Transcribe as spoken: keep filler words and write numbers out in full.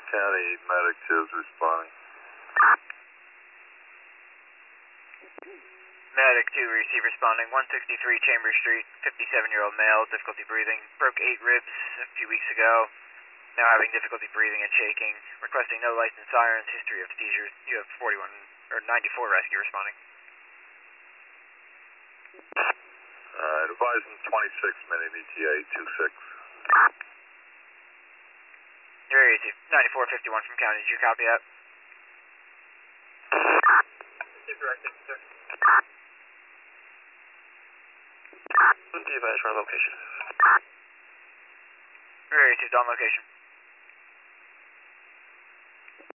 County, medic two is responding. Medic two, receive responding, one sixty-three Chambers Street, fifty-seven-year-old male, difficulty breathing, broke eight ribs a few weeks ago, now having difficulty breathing and shaking, requesting no lights and sirens, history of seizures. You have forty-one, or ninety-four rescue responding. Alright, advising twenty-six, mini V T A two six. Your area two, ninety-four fifty-one from county, did you copy that? Directed, sir. Device for location. Your area two is on location.